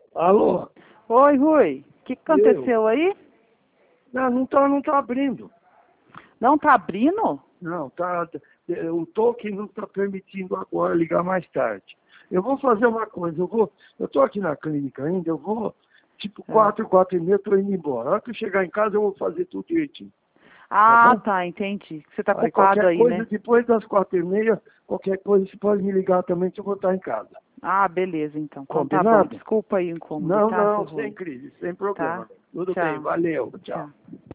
Alô? Oi, Rui. O que aconteceu aí? Não tá abrindo. Não tá abrindo? Não, tá. O token não está permitindo agora ligar mais tarde. Eu vou fazer uma coisa, eu tô aqui na clínica ainda, eu vou, tipo, 4h, 4h30, eu tô indo embora. Na hora que eu chegar em casa, eu vou fazer tudo direitinho. Ah, bom? tá, entendi. Você tá Aí ocupado qualquer aí, coisa, né? depois das 4h30, qualquer coisa, você pode me ligar também que eu vou estar em casa. Ah, beleza, então. Então tá bom. Combinado? Desculpa aí o incômodo, Não, tá, seu não, sem Rui? crise, sem problema. Tá? Tudo bem, Tchau. valeu, tchau. Tchau.